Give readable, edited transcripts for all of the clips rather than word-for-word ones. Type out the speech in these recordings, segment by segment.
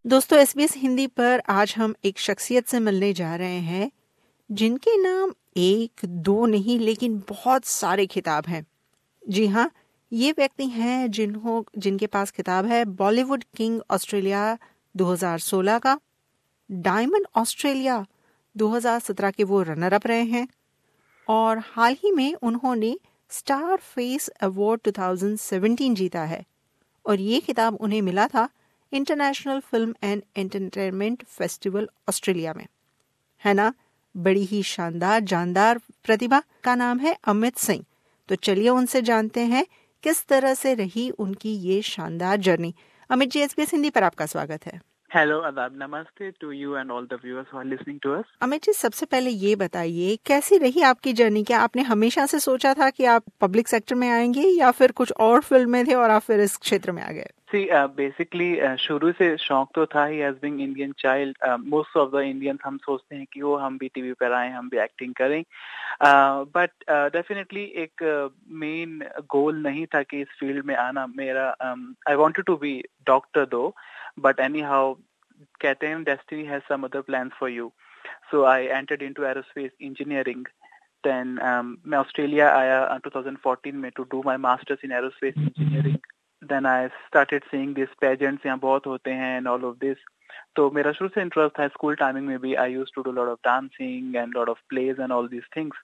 दोस्तों SBS हिंदी पर आज हम एक शख्सियत से मिलने जा रहे हैं जिनके नाम एक दो नहीं लेकिन बहुत सारे खिताब हैं। जी हाँ, ये व्यक्ति हैं जिनके पास खिताब है बॉलीवुड किंग ऑस्ट्रेलिया 2016 का, डायमंड ऑस्ट्रेलिया 2017 के वो रनर अप रहे हैं और हाल ही में उन्होंने स्टार फेस अवार्ड 2017 जीता है और ये खिताब उन्हें मिला था international film and entertainment festival Australia में, है ना। बड़ी ही शानदार जानदार प्रतिभा का नाम है अमित सिंह। तो चलिए उनसे जानते हैं किस तरह से रही उनकी ये शानदार जर्नी। अमित जी, SBS हिंदी पर आपका स्वागत है। Hello, Adab. Namaste to you and all the viewers who are listening to us. Amit ji, सबसे पहले ये बताइए कैसी रही आपकी जर्नी। क्या आपने हमेशा से सोचा था कि आप पब्लिक सेक्टर में आएंगे या फिर कुछ और फील्ड में थे और आप फिर इस क्षेत्र में आ गए? See, basically, शुरू से शौक तो था ही as being Indian child. Most of the Indians हम सोचते हैं कि वो हम भी टीवी पर आए, हम भी एक्टिंग करें. But definitely एक मेन गोल नहीं था कि इस फील्ड में आना मेरा. I wanted to be doctor though, but anyhow, कहते हैं destiny has some other plans for you. So I entered into aerospace engineering. Then मैं ऑस्ट्रेलिया आया 2014 में to do my masters in aerospace engineering. Then I started seeing these pageants यहाँ बहुत होते हैं and all of this. तो मेरा शुरू से इंटरेस्ट था स्कूल टाइमिंग में भी. I used to do a lot of dancing and lot of plays and all these things.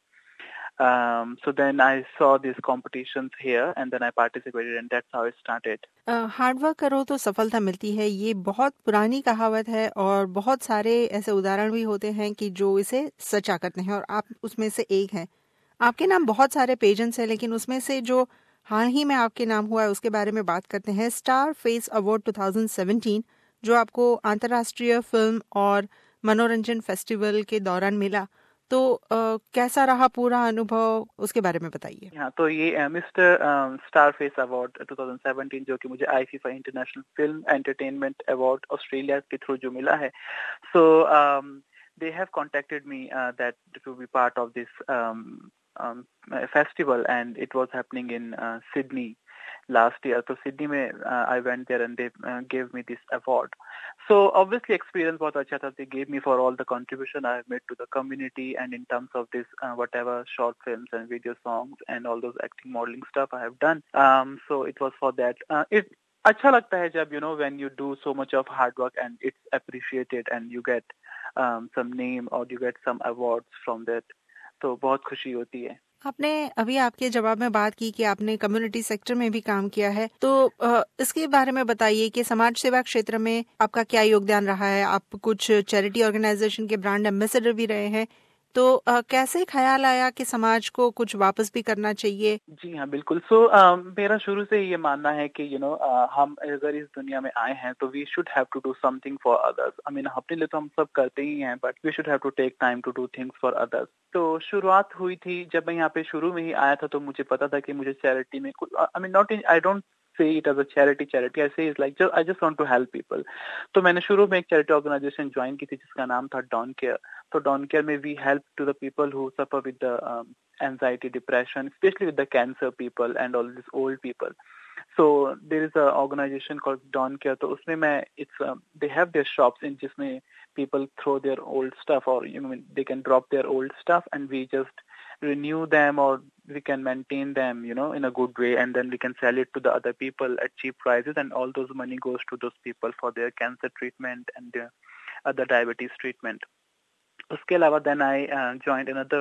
So then I saw these competitions here and then I participated and that's how it started. Hard work करो तो सफलता मिलती है, ये बहुत पुरानी कहावत है और बहुत सारे ऐसे उदाहरण भी होते हैं कि जो इसे सचा करते हैं और आप उसमें से एक हैं। आपके नाम बहुत सारे पेजेंट्स हैं लेकिन उसमें से जो हाल ही में आपके नाम हुआ है उसके बारे में बात करते हैं। स्टार फेस अवार्ड 2017 जो आपको अंतर्राष्ट्रीय फिल्म और मनोरंजन फेस्टिवल के दौरान मिला, तो कैसा रहा पूरा अनुभव, उसके बारे में बताइए। हाँ, तो ये मिस्टर स्टार फेस अवार्ड 2017 जो कि मुझे IFFA international film entertainment award Australia के थ्रू जो मिला है. सो they have contacted me that to be part of this festival and it was happening in Sydney last year. So Sydney में I went there and they gave me this award. So obviously experience बहुत अच्छा था. They gave me for all the contribution I have made to the community and in terms of this whatever short films and video songs and all those acting modeling stuff I have done. So it was for that. It अच्छा लगता है जब when you do so much of hard work and it's appreciated and you get some name or you get some awards from that. तो बहुत खुशी होती है. आपने अभी आपके जवाब में बात की कि आपने कम्युनिटी सेक्टर में भी काम किया है, तो इसके बारे में बताइए कि समाज सेवा क्षेत्र में आपका क्या योगदान रहा है। आप कुछ चैरिटी ऑर्गेनाइजेशन के ब्रांड एम्बेसडर भी रहे हैं, तो कैसे ख्याल आया कि समाज को कुछ वापस भी करना चाहिए? जी हाँ, बिल्कुल. सो मेरा शुरू से ये मानना है कि हम अगर इस दुनिया में आए हैं तो we should have to do something for others. I mean अपने लिए तो हम सब करते ही हैं but we should have to take time to do things for others. तो शुरुआत हुई थी जब मैं यहाँ पे शुरू में ही आया था तो मुझे पता था कि मुझे चैरिटी में कुछ I mean not in I don't say it as a charity. I say it's like I just want to help people. तो मैंने शुरू में एक चैरिटी ऑर्गेनाइजेशन ज्वाइन की थी जिसका नाम था डॉन केयर. तो डॉन केयर में we help to the people who suffer with the anxiety, depression, especially with the cancer people and all these old people. So there is a organization called Dawn Care. तो उसमें मैं they have their shops in जिसमें people throw their old stuff or they can drop their old stuff and we just renew them or we can maintain them in a good way and then we can sell it to the other people at cheap prices and all those money goes to those people for their cancer treatment and their other diabetes treatment. उसके अलावा then I joined another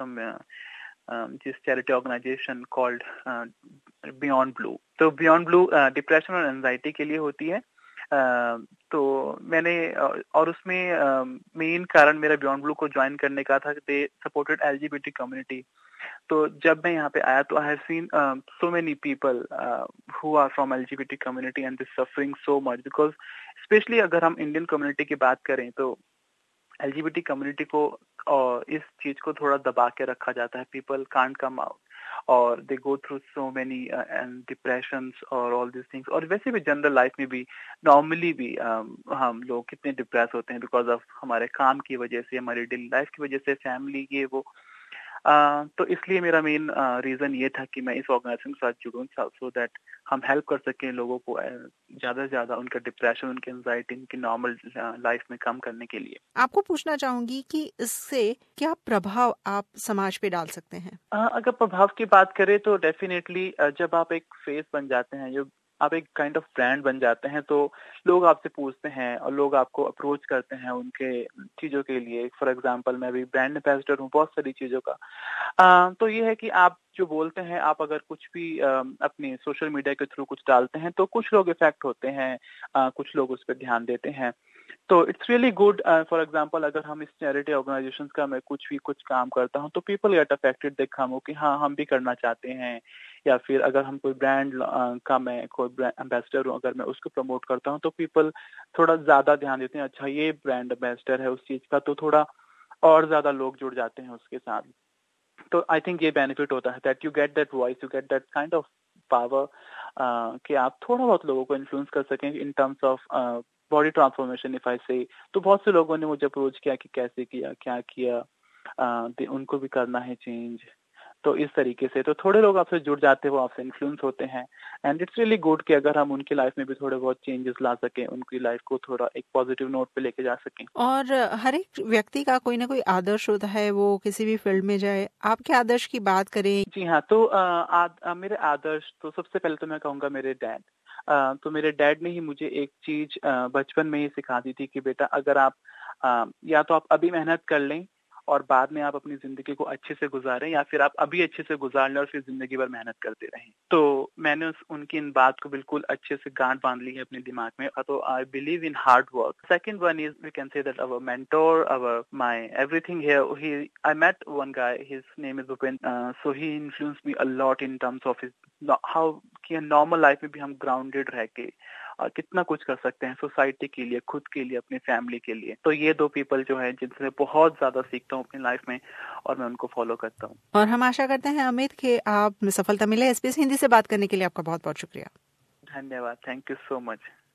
this charity organization called Beyond Blue. तो Beyond Blue depression और anxiety के लिए होती है. तो मैंने और उसमें मेन कारण मेरा Beyond Blue को ज्वाइन करने का था कि दे सपोर्टेड LGBT कम्युनिटी. तो जब मैं यहाँ पे आया तो I have seen so many people who are from LGBT community and they're suffering so much because especially अगर हम इंडियन कम्युनिटी की बात करें तो LGBT कम्युनिटी को इस चीज को थोड़ा दबा के रखा जाता है. पीपल कांट कम आउट और they go through so many depressions और ऑल दिस थिंग्स. और वैसे भी जनरल लाइफ में भी नॉर्मली भी हम लोग कितने डिप्रेस होते हैं बिकॉज ऑफ हमारे काम की वजह से, हमारी डेली लाइफ की वजह से, फैमिली ये वो. तो इसलिए मेरा मेन रीजन ये था कि मैं इस ऑर्गेनाइजेशन के साथ जुड़ूं, सो दैट हम हेल्प कर सकें लोगों को ज्यादा से ज्यादा उनका डिप्रेशन, उनकी एंजाइटी, उनकी नॉर्मल लाइफ में कम करने के लिए। आपको पूछना चाहूंगी कि इससे क्या प्रभाव आप समाज पे डाल सकते हैं? अगर प्रभाव की बात करें तो डेफिनेटली जब आप एक फेस बन जाते हैं, जो आप एक काइंड ऑफ ब्रांड बन जाते हैं, तो लोग आपसे पूछते हैं और लोग आपको अप्रोच करते हैं उनके चीजों के लिए। फॉर एग्जांपल मैं भी ब्रांड एम्बेसडर हूँ बहुत सारी चीजों का। तो ये है कि आप जो बोलते हैं, आप अगर कुछ भी अपने सोशल मीडिया के थ्रू कुछ डालते हैं तो कुछ लोग इफेक्ट होते हैं, कुछ लोग उस पर ध्यान देते हैं। तो it's really good. For example अगर हम इस चैरिटी ऑर्गेनाइजेशन का मैं कुछ काम करता हूँ तो पीपल गेट अफेक्टेड, देखा हो कि हाँ हम भी करना चाहते हैं। या फिर अगर हम कोई ब्रांड का मैं कोई ब्रांड एम्बेसडर हूँ, अगर मैं उसको प्रमोट करता हूँ तो पीपल थोड़ा ज्यादा ध्यान देते हैं, अच्छा ये ब्रांड एम्बेसडर है उस चीज का, तो थोड़ा और ज्यादा लोग जुड़ जाते हैं उसके साथ। तो आई थिंक ये बेनिफिट होता है that you get that voice, you get that kind of power, कि आप थोड़ा बहुत लोगों को इन्फ्लुएंस कर सकें in terms of body transformation if I say. तो बहुत से लोगों ने मुझे अप्रोच किया कि कैसे किया, क्या किया, उनको भी करना है चेंज। तो इस तरीके से तो थोड़े लोग आपसे जुड़ जाते हैं, वो आपसे इन्फ्लुएंस होते हैं। एंड इट्स रियली गुड कि अगर हम उनकी लाइफ में भी थोड़े बहुत चेंजेस ला सकें, उनकी लाइफ को थोड़ा एक पॉजिटिव नोट पे लेके जा सकें। और हर एक व्यक्ति का कोई ना कोई आदर्श होता है, वो किसी भी फील्ड में जाए। आपके आदर्श की बात करें। जी हाँ, तो मेरे आदर्श तो सबसे पहले तो मैं कहूँगा मेरे डैड। तो मेरे डैड ने ही मुझे एक चीज बचपन में ही सिखा दी थी कि बेटा अगर आप या तो आप अभी मेहनत कर लें और बाद में आप अपनी जिंदगी को अच्छे से गुजारें, या फिर आप अभी अच्छे से गुजार लें और फिर जिंदगी भर मेहनत करते रहें। तो मैंने उनकी इन बात को बिल्कुल अच्छे से गांठ बांध ली है अपने दिमाग में। तो I believe in hard work. Second one is we can say that our mentor, our my everything here, he I met one guy, his name is Bhupendra. So he influenced me a lot in terms of his how कि normal life में भी हम grounded रह के और कितना कुछ कर सकते हैं सोसाइटी के लिए, खुद के लिए, अपनी फैमिली के लिए। तो ये दो पीपल जो है जिनसे बहुत ज्यादा सीखता हूँ अपनी लाइफ में और मैं उनको फॉलो करता हूँ। और हम आशा करते हैं अमित कि आप सफलता मिले। SBS हिंदी से बात करने के लिए आपका बहुत बहुत शुक्रिया। धन्यवाद, थैंक यू सो मच।